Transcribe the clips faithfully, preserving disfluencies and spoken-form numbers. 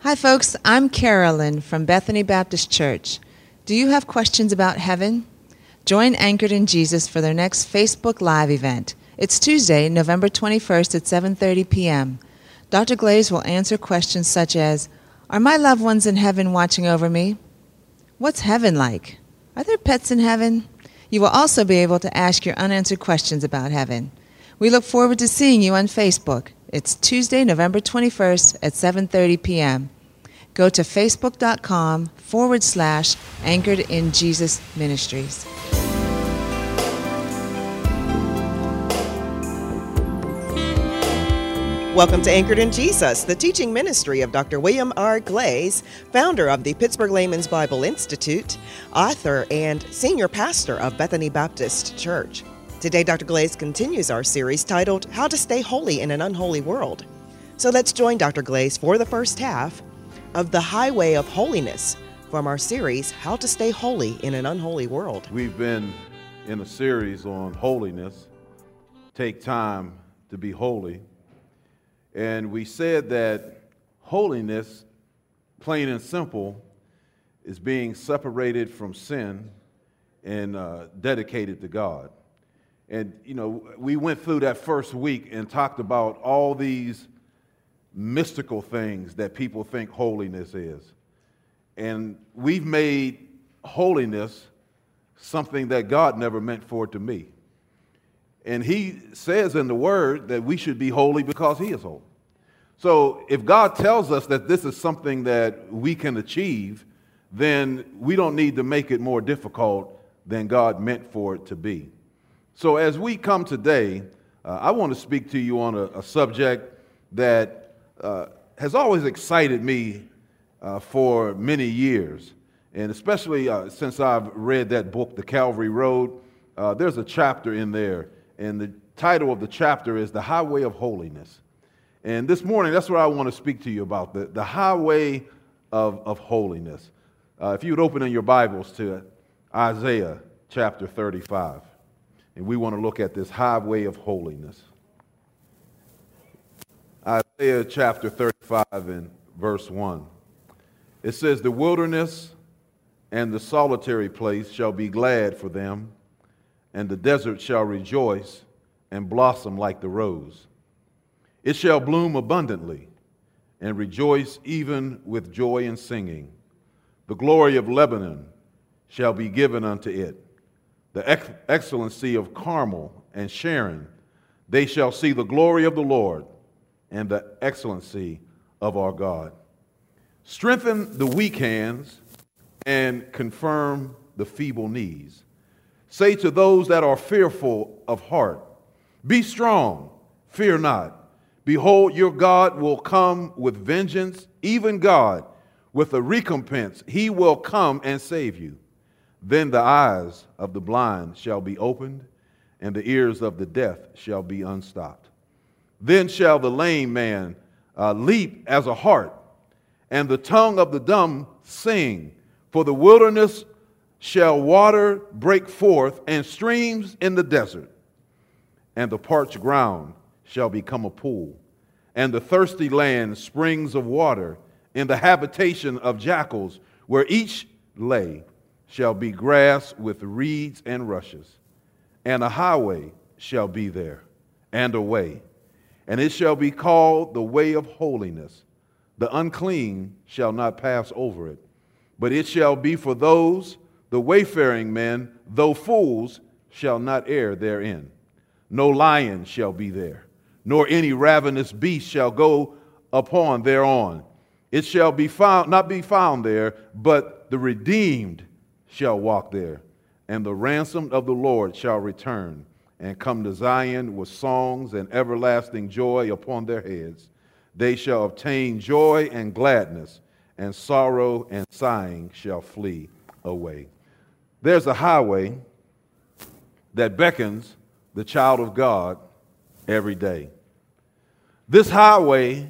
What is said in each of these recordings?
Hi, folks. I'm Carolyn from Bethany Baptist Church. Do you have questions about heaven? Join Anchored in Jesus for their next Facebook Live event. It's Tuesday, November twenty-first at seven thirty p.m. Doctor Glaze will answer questions such as, are my loved ones in heaven watching over me? What's heaven like? Are there pets in heaven? You will also be able to ask your unanswered questions about heaven. We look forward to seeing you on Facebook. It's Tuesday, November twenty-first at seven thirty p.m. Go to facebook.com forward slash Anchored in Jesus Ministries. Welcome to Anchored in Jesus, the teaching ministry of Doctor William R. Glaze, founder of the Pittsburgh Layman's Bible Institute, author and senior pastor of Bethany Baptist Church. Today, Doctor Glaze continues our series titled, How to Stay Holy in an Unholy World. So let's join Doctor Glaze for the first half of The Highway of Holiness from our series, How to Stay Holy in an Unholy World. We've been in a series on holiness, take time to be holy. And we said that holiness, plain and simple, is being separated from sin and uh, dedicated to God. And, you know, we went through that first week and talked about all these mystical things that people think holiness is. And we've made holiness something that God never meant for it to be. And he says in the Word that we should be holy because he is holy. So if God tells us that this is something that we can achieve, then we don't need to make it more difficult than God meant for it to be. So as we come today, uh, I want to speak to you on a, a subject that uh, has always excited me uh, for many years. And especially uh, since I've read that book, The Calvary Road, uh, there's a chapter in there. And the title of the chapter is The Highway of Holiness. And this morning, that's what I want to speak to you about, the, the highway of, of holiness. Uh, if you would open in your Bibles to Isaiah chapter thirty-five. And we want to look at this highway of holiness. Isaiah chapter thirty-five and verse one. It says, the wilderness and the solitary place shall be glad for them, and the desert shall rejoice and blossom like the rose. It shall bloom abundantly and rejoice even with joy and singing. The glory of Lebanon shall be given unto it, the ex- excellency of Carmel and Sharon. They shall see the glory of the Lord and the excellency of our God. Strengthen the weak hands and confirm the feeble knees. Say to those that are fearful of heart, be strong, fear not. Behold, your God will come with vengeance, even God with a recompense. He will come and save you. Then the eyes of the blind shall be opened, and the ears of the deaf shall be unstopped. Then shall the lame man uh, leap as a hart, and the tongue of the dumb sing. For the wilderness shall water break forth, and streams in the desert. And the parched ground shall become a pool, and the thirsty land springs of water. In the habitation of jackals, where each lay, shall be grass with reeds and rushes. And a highway shall be there, and a way. And it shall be called the way of holiness. The unclean shall not pass over it. But it shall be for those, the wayfaring men, though fools, shall not err therein. No lion shall be there, nor any ravenous beast shall go upon thereon. It shall be found, not be found there, but the redeemed shall walk there. And the ransomed of the Lord shall return and come to Zion with songs and everlasting joy upon their heads. They shall obtain joy and gladness, and sorrow and sighing shall flee away. There's a highway that beckons the child of God every day. This highway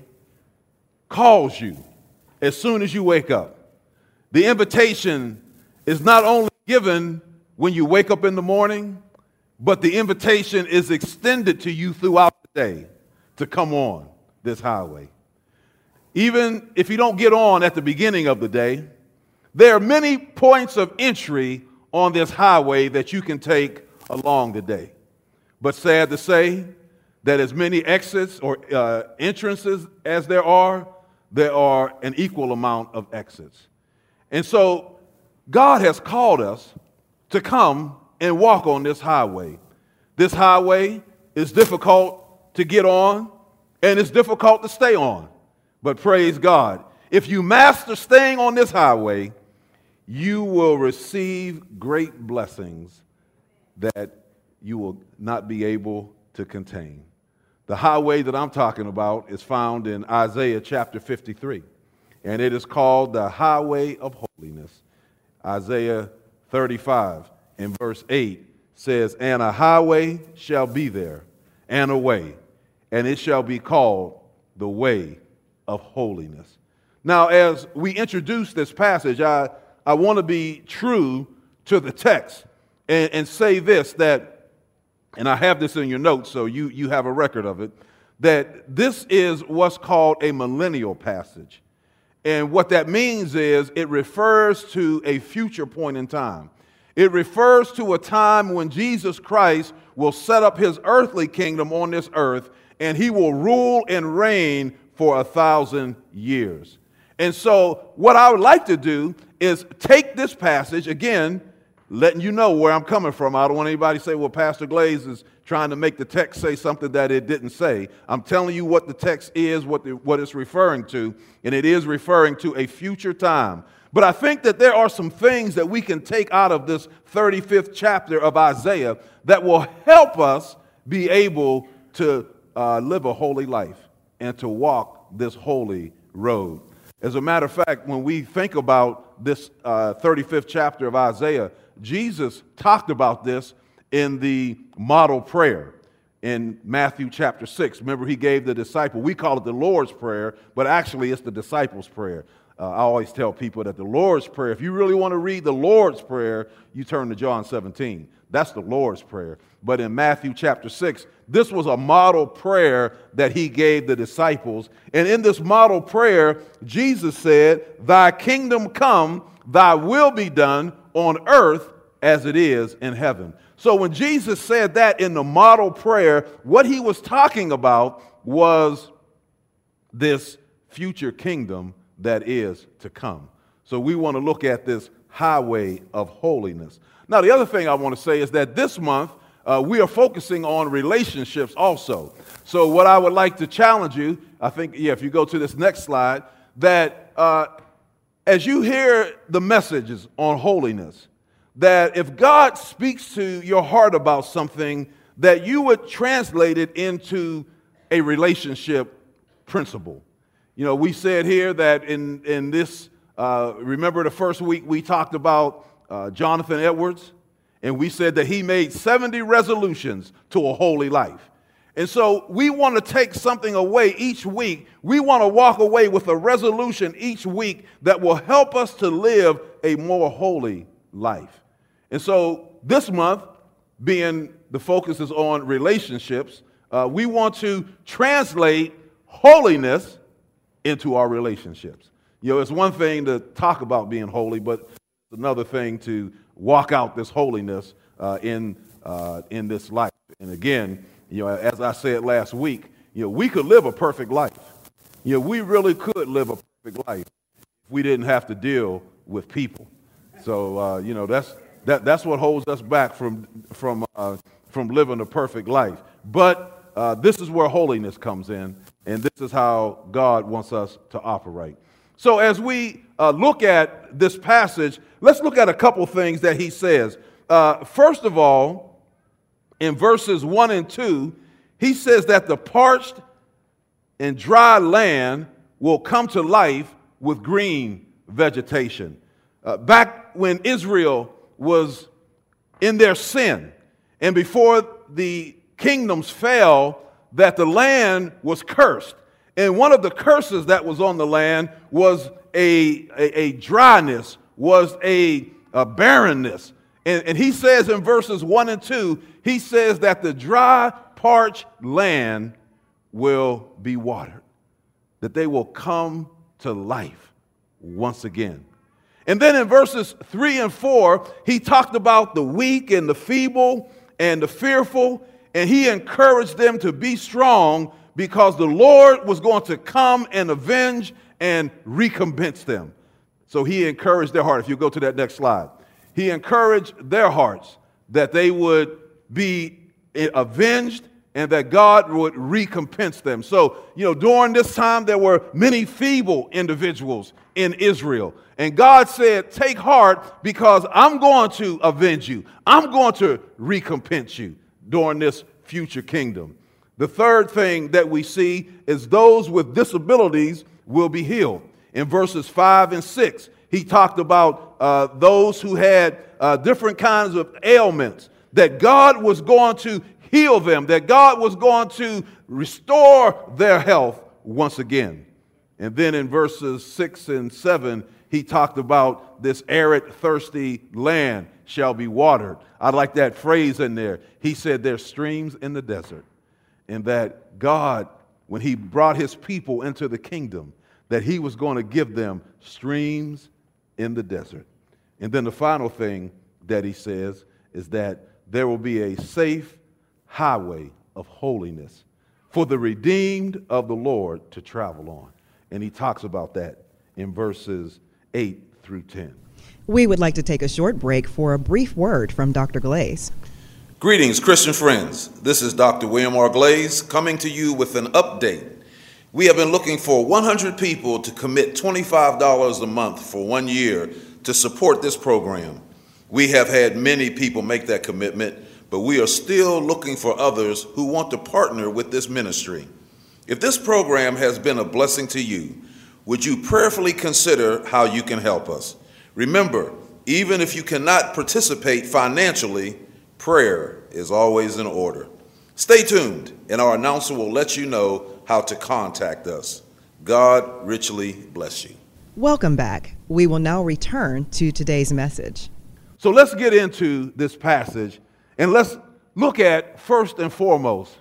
calls you as soon as you wake up. The invitation is not only given when you wake up in the morning, but the invitation is extended to you throughout the day to come on this highway. even if you don't get on at the beginning of the day, there are many points of entry on this highway that you can take along the day. But sad to say that as many exits or uh, entrances as there are, there are an equal amount of exits. And so God has called us to come and walk on this highway. This highway is difficult to get on, and it's difficult to stay on. But praise God, if you master staying on this highway, you will receive great blessings that you will not be able to contain. The highway that I'm talking about is found in Isaiah chapter fifty-three, and it is called the highway of holiness. Isaiah thirty-five and verse eight says, "And a highway shall be there, and a way, and it shall be called the way of holiness." Now, as we introduce this passage, I, I want to be true to the text and, and say this, that and I have this in your notes, so you, you have a record of it, that this is what's called a millennial passage. And what that means is it refers to a future point in time. It refers to a time when Jesus Christ will set up his earthly kingdom on this earth, and he will rule and reign for a thousand years. And so what I would like to do is take this passage, again, letting you know where I'm coming from. I don't want anybody to say, well, Pastor Glaze is trying to make the text say something that it didn't say. I'm telling you what the text is, what, the, what it's referring to, and it is referring to a future time. But I think that there are some things that we can take out of this thirty-fifth chapter of Isaiah that will help us be able to uh, live a holy life and to walk this holy road. As a matter of fact, when we think about this uh, thirty-fifth chapter of Isaiah, Jesus talked about this in the model prayer in Matthew chapter six. Remember, he gave the disciple, we call it the Lord's Prayer, but actually it's the disciples' prayer. Uh, I always tell people that the Lord's Prayer, if you really want to read the Lord's Prayer, you turn to John seventeen. That's the Lord's Prayer. But in Matthew chapter six, this was a model prayer that he gave the disciples. And in this model prayer, Jesus said, "Thy kingdom come, thy will be done on earth as it is in heaven." So when Jesus said that in the model prayer, what he was talking about was this future kingdom that is to come. So we want to look at this highway of holiness. Now, the other thing I want to say is that this month, uh, we are focusing on relationships also. So what I would like to challenge you, I think, yeah, if you go to this next slide, that uh, as you hear the messages on holiness, that if God speaks to your heart about something, that you would translate it into a relationship principle. You know, we said here that in, in this, uh, remember the first week we talked about uh, Jonathan Edwards, and we said that he made seventy resolutions to a holy life. And so we want to take something away each week. We want to walk away with a resolution each week that will help us to live a more holy life. And so this month, being the focus is on relationships, uh, we want to translate holiness into our relationships. You know, it's one thing to talk about being holy, but it's another thing to walk out this holiness uh, in uh, in this life. And again, you know, as I said last week, you know, we could live a perfect life. You know, we really could live a perfect life if we didn't have to deal with people. So, uh, you know, that's that that's what holds us back from from uh, from living a perfect life. But uh, this is where holiness comes in. And this is how God wants us to operate. So as we uh, look at this passage, let's look at a couple things that he says. Uh, first of all, in verses one and two, he says that the parched and dry land will come to life with green vegetation. Uh, back when Israel was in their sin, and before the kingdoms fell, that the land was cursed. And one of the curses that was on the land was a, a, a dryness, was a, a barrenness. And, and he says in verses one and two, he says that the dry, parched land will be watered. that they will come to life once again. And then in verses three and four, he talked about the weak and the feeble and the fearful, and he encouraged them to be strong because the Lord was going to come and avenge and recompense them. So he encouraged their heart. If you go to that next slide, he encouraged their hearts that they would be avenged and that God would recompense them. So, you know, during this time, there were many feeble individuals in Israel. And God said, take heart because I'm going to avenge you. I'm going to recompense you during this future kingdom. The third thing that we see is those with disabilities will be healed. In verses five and six, he talked about uh, those who had uh, different kinds of ailments, that God was going to heal them, that God was going to restore their health once again. And then in verses six and seven, he talked about this arid, thirsty land shall be watered. I like that phrase in there. He said there's streams in the desert, and that God, when he brought his people into the kingdom, that he was going to give them streams in the desert. And then the final thing that he says is that there will be a safe highway of holiness for the redeemed of the Lord to travel on. And he talks about that in verses eight through ten. We would like to take a short break for a brief word from Doctor Glaze. Greetings, Christian friends. This is Doctor William R. Glaze coming to you with an update. We have been looking for one hundred people to commit twenty-five dollars a month for one year to support this program. We have had many people make that commitment, but we are still looking for others who want to partner with this ministry. If this program has been a blessing to you, would you prayerfully consider how you can help us? Remember, even if you cannot participate financially, prayer is always in order. Stay tuned, and our announcer will let you know how to contact us. God richly bless you. Welcome back. We will now return to today's message. So let's get into this passage, and let's look at, first and foremost,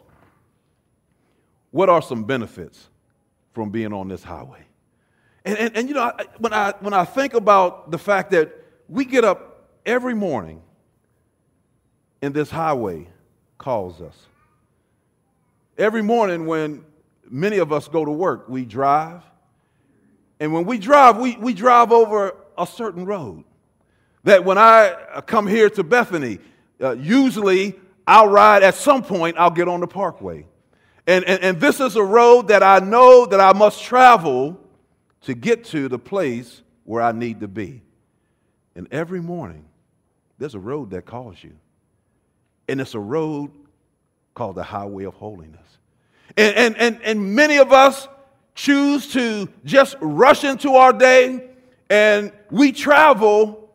what are some benefits from being on this highway? And, and, and you know, I, when I when I think about the fact that we get up every morning and this highway calls us. Every morning when many of us go to work, we drive. And when we drive, we, we drive over a certain road. That when I come here to Bethany, uh, usually I'll ride at some point, I'll get on the parkway. And, and, and this is a road that I know that I must travel to get to the place where I need to be. And every morning, there's a road that calls you. And it's a road called the highway of holiness. And, and, and, and many of us choose to just rush into our day, and we travel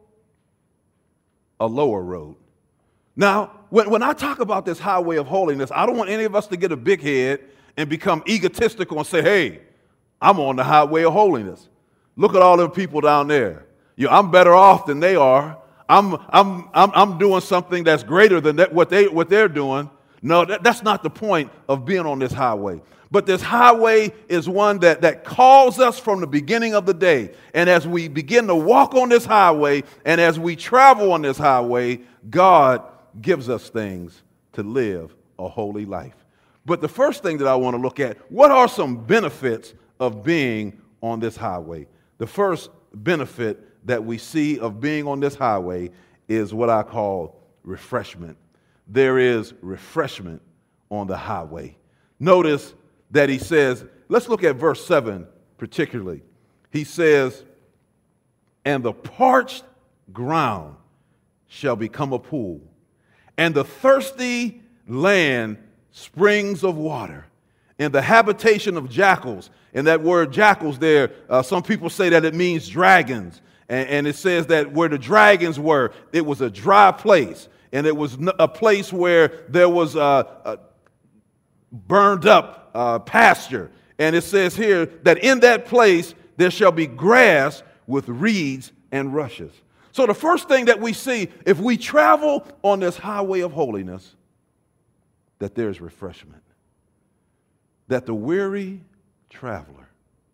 a lower road. Now, when, when I talk about this highway of holiness, I don't want any of us to get a big head and become egotistical and say, hey, I'm on the highway of holiness. Look at all them people down there. You know, I'm better off than they are. I'm, I'm, I'm, I'm doing something that's greater than that, what, they, what they're doing. No, that, that's not the point of being on this highway. But this highway is one that, that calls us from the beginning of the day. And as we begin to walk on this highway, and as we travel on this highway, God gives us things to live a holy life. But the first thing that I want to look at, what are some benefits of being on this highway? The first benefit that we see of being on this highway is what I call refreshment. There is refreshment on the highway. Notice that he says, let's look at verse seven particularly. He says, and the parched ground shall become a pool, and the thirsty land springs of water, and the habitation of jackals. And that word jackals there, uh, some people say that it means dragons. And, and it says that where the dragons were, it was a dry place. And it was a place where there was a, a burned up uh, pasture. And it says here that in that place there shall be grass with reeds and rushes. So the first thing that we see, if we travel on this highway of holiness, that there's refreshment. That the weary traveler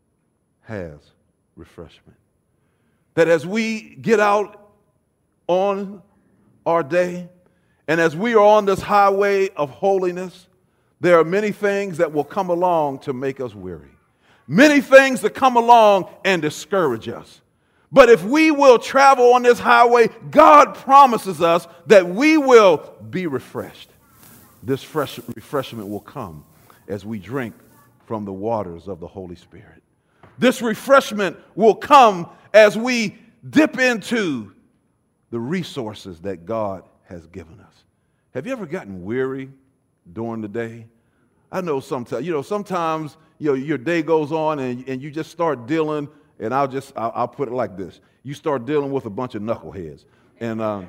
has refreshment. That as we get out on our day, and as we are on this highway of holiness, there are many things that will come along to make us weary. Many things that come along and discourage us. But if we will travel on this highway, God promises us that we will be refreshed. This fresh refreshment will come as we drink from the waters of the Holy Spirit. This refreshment will come as we dip into the resources that God has given us. Have you ever gotten weary during the day? I know sometimes, you know, sometimes, you know, your day goes on and, and you just start dealing, and I'll just, I'll, I'll put it like this. You start dealing with a bunch of knuckleheads. And, um,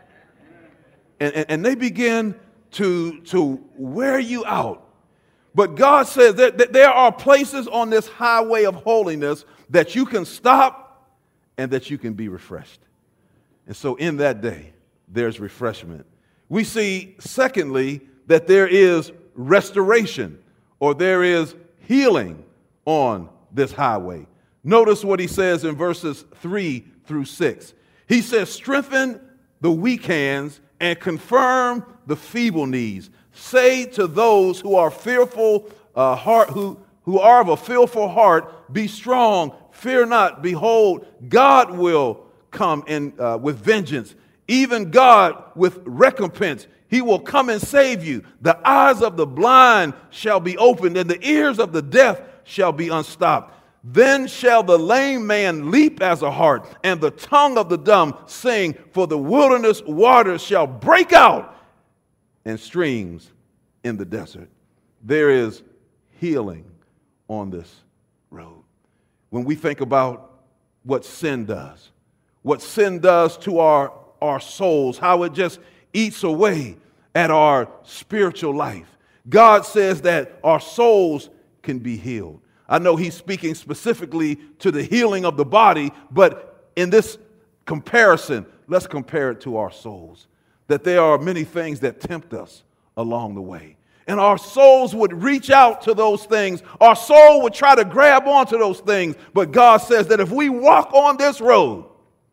and, and, and they begin to, to wear you out. But God says that, that there are places on this highway of holiness that you can stop and that you can be refreshed. And so in that day, there's refreshment. We see, secondly, that there is restoration, or there is healing on this highway. Notice what he says in verses three through six. He says, strengthen the weak hands and confirm the feeble knees. Say to those who are fearful uh, heart, who, who are of a fearful heart, be strong, fear not. Behold, God will come in uh, with vengeance, even God with recompense. He will come and save you. The eyes of the blind shall be opened, and the ears of the deaf shall be unstopped. Then shall the lame man leap as a hart, and the tongue of the dumb sing, for the wilderness waters shall break out, and streams in the desert. There is healing on this road. When we think about what sin does, what sin does to our, our souls, how it just eats away at our spiritual life, God says that our souls can be healed. I know he's speaking specifically to the healing of the body, but in this comparison, let's compare it to our souls. That there are many things that tempt us along the way. And our souls would reach out to those things. Our soul would try to grab onto those things. But God says that if we walk on this road,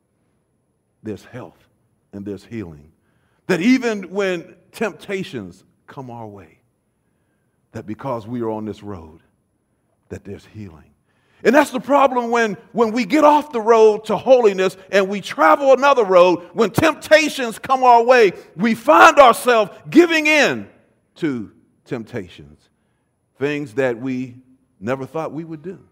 there's health and there's healing. That even when temptations come our way, that because we are on this road, that there's healing. And that's the problem when, when we get off the road to holiness and we travel another road. When temptations come our way, we find ourselves giving in to temptations. Things that we never thought we would do.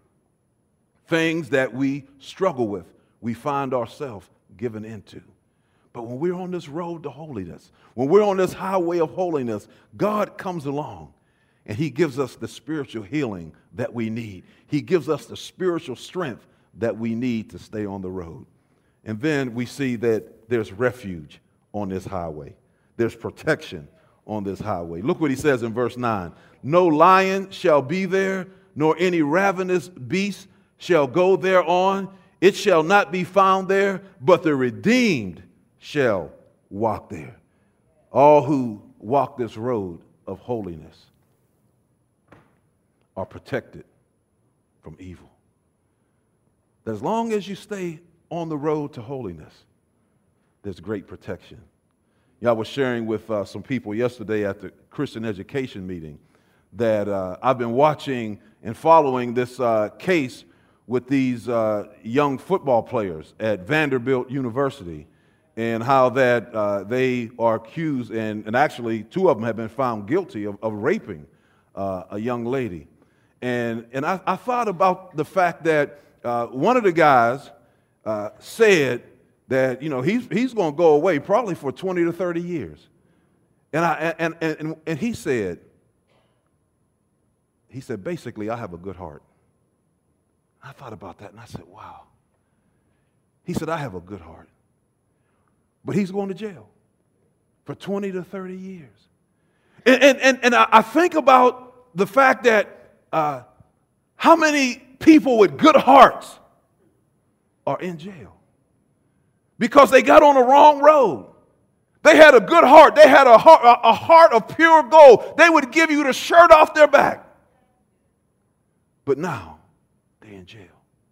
Things that we struggle with, we find ourselves giving into. But when we're on this road to holiness, when we're on this highway of holiness, God comes along and he gives us the spiritual healing that we need. He gives us the spiritual strength that we need to stay on the road. And then we see that there's refuge on this highway. There's protection on this highway. Look what he says in verse nine. No lion shall be there, nor any ravenous beast shall go thereon. It shall not be found there, but the redeemed shall walk there. All who walk this road of holiness are protected from evil. As long as you stay on the road to holiness, there's great protection. You know, I was sharing with uh, some people yesterday at the Christian education meeting that uh, I've been watching and following this uh, case with these uh, young football players at Vanderbilt University, and how that uh, they are accused, and, and actually two of them have been found guilty of, of raping uh, a young lady. And, and I, I thought about the fact that uh, one of the guys uh, said that, you know, he's, he's going to go away probably for twenty to thirty years. And, I, and, and, and he said, he said, basically, I have a good heart. I thought about that and I said, wow. He said, I have a good heart. But he's going to jail for twenty to thirty years. And, and, and, and I think about the fact that uh, how many people with good hearts are in jail because they got on the wrong road. They had a good heart. They had a heart, a heart of pure gold. They would give you the shirt off their back. But now they're in jail.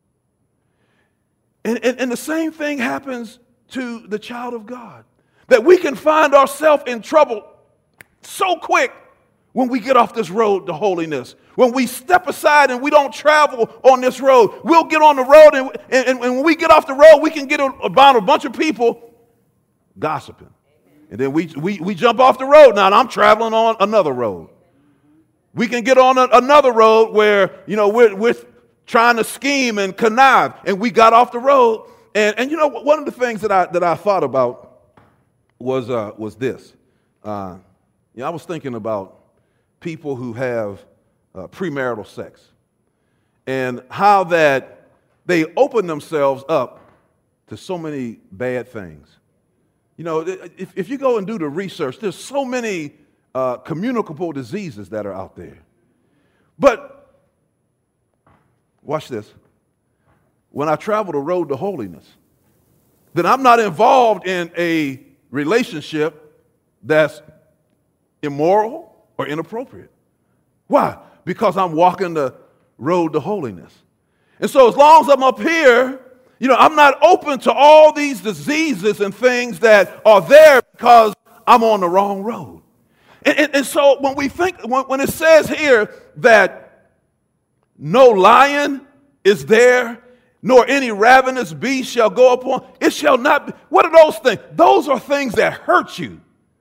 And, and, and the same thing happens to the child of God, that we can find ourselves in trouble so quick when we get off this road to holiness. When we step aside and we don't travel on this road, we'll get on the road, and, and, and when we get off the road, we can get about a bunch of people gossiping. And then we, we, we jump off the road. Now I'm traveling on another road. We can get on a, another road where, you know, we're, we're trying to scheme and connive, and we got off the road. And, and you know, one of the things that I, that I thought about was, uh, was this. Uh, you know, I was thinking about people who have uh, premarital sex and how that they open themselves up to so many bad things. You know, if, if you go and do the research, there's so many uh, communicable diseases that are out there. But watch this. When I travel the road to holiness, then I'm not involved in a relationship that's immoral or inappropriate. Why? Because I'm walking the road to holiness. And so as long as I'm up here, you know, I'm not open to all these diseases and things that are there because I'm on the wrong road. And, and, and so when we think, when, when it says here that no lion is there, nor any ravenous beast shall go upon, it shall not be. What are those things? Those are things that hurt you.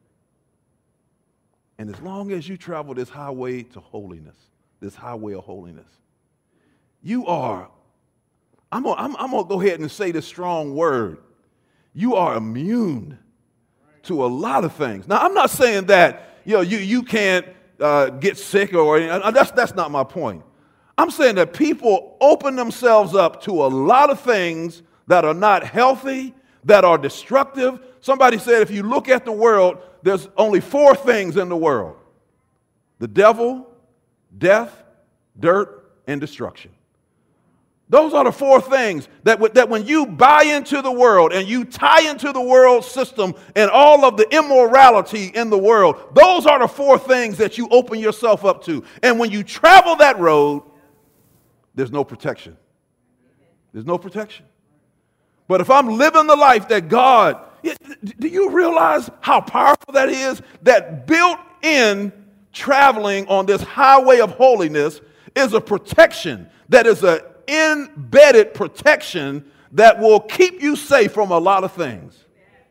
And as long as you travel this highway to holiness, this highway of holiness, you are, I'm gonna, I'm, I'm gonna go ahead and say this strong word, you are immune to a lot of things. Now, I'm not saying that, you know, you, you can't uh, get sick or anything. That's, that's not my point. I'm saying that people open themselves up to a lot of things that are not healthy, that are destructive. Somebody said if you look at the world, there's only four things in the world: the devil, death, dirt, and destruction. Those are the four things that, w- that when you buy into the world and you tie into the world system and all of the immorality in the world, those are the four things that you open yourself up to. And when you travel that road, there's no protection. There's no protection. But if I'm living the life that God, do you realize how powerful that is? That built in traveling on this highway of holiness is a protection, that is an embedded protection that will keep you safe from a lot of things.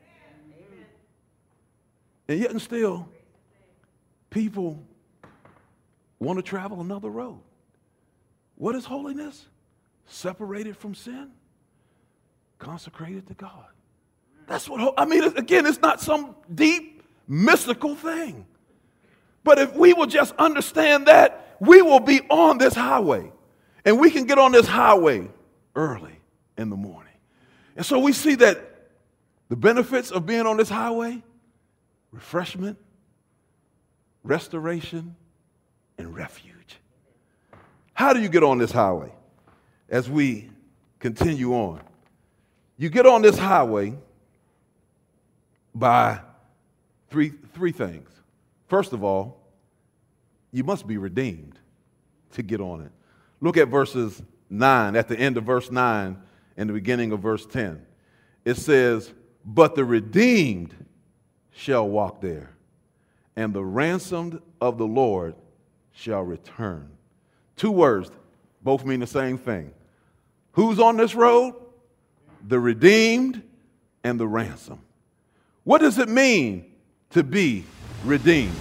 And yet and still, people want to travel another road. What is holiness? Separated from sin, consecrated to God. That's what, I mean, again, it's not some deep, mystical thing. But if we will just understand that, we will be on this highway. And we can get on this highway early in the morning. And so we see that the benefits of being on this highway: refreshment, restoration, and refuge. How do you get on this highway? As we continue on, you get on this highway by three, three things. First of all, you must be redeemed to get on it. Look at verses nine, at the end of verse nine and the beginning of verse ten. It says, "But the redeemed shall walk there, and the ransomed of the Lord shall return." Two words, both mean the same thing. Who's on this road? The redeemed and the ransom. What does it mean to be redeemed?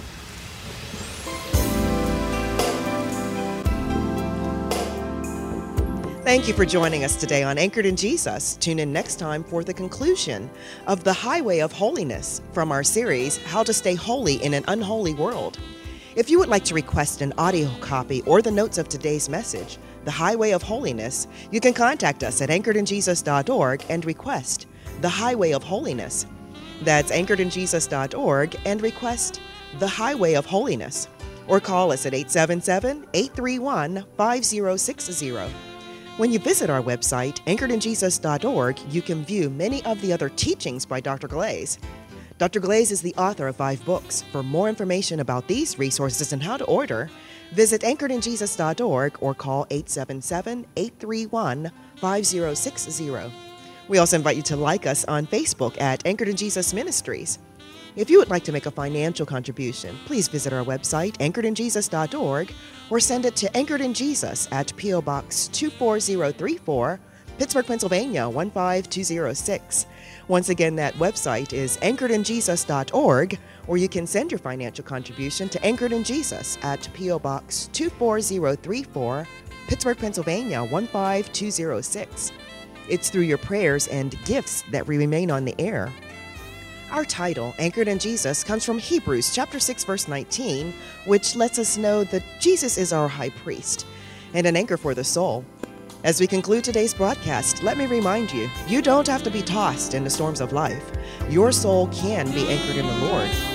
Thank you for joining us today on Anchored in Jesus. Tune in next time for the conclusion of The Highway of Holiness from our series, How to Stay Holy in an Unholy World. If you would like to request an audio copy or the notes of today's message, The Highway of Holiness, you can contact us at anchored in jesus dot org and request The Highway of Holiness. That's anchored in jesus dot org and request The Highway of Holiness. Or call us at eight seven seven, eight three one, five zero six zero. When you visit our website, anchored in jesus dot org, you can view many of the other teachings by Doctor Glaze. Doctor Glaze is the author of five books. For more information about these resources and how to order, visit anchored in jesus dot org or call eight seven seven, eight three one, five zero six zero. We also invite you to like us on Facebook at Anchored in Jesus Ministries. If you would like to make a financial contribution, please visit our website, anchored in jesus dot org, or send it to Anchored in Jesus at P O Box two four zero three four, Pittsburgh, Pennsylvania one five two zero six. Once again, that website is anchored in jesus dot org, or you can send your financial contribution to Anchored in Jesus at P O Box two four zero three four, Pittsburgh, Pennsylvania one five two zero six. It's through your prayers and gifts that we remain on the air. Our title, Anchored in Jesus, comes from Hebrews chapter six, verse nineteen, which lets us know that Jesus is our high priest and an anchor for the soul. As we conclude today's broadcast, let me remind you, you don't have to be tossed in the storms of life. Your soul can be anchored in the Lord.